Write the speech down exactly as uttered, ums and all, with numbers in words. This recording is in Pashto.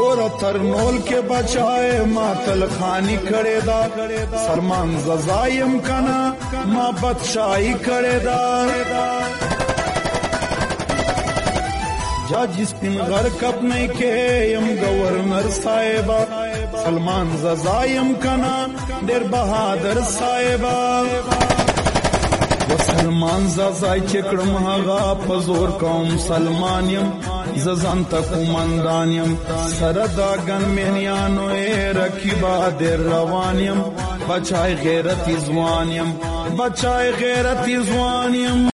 گورا ترنول کے بچائے ما تلخانی کرے دا سلمان ززائیم کنا ما بدشاہی کرے دا جا جس پن غر کپ نہیں کے یم گورنر صاحبہ سلمان ززائیم کنا دیر بہادر صاحبہ و سلمان زازای چکرم هغا پزور قوم سلمانیم ززان تکو مندانیم سرداگن مهنیانو اے رکیبا در روانیم بچای غیرتی زوانیم بچای غیرتی زوانیم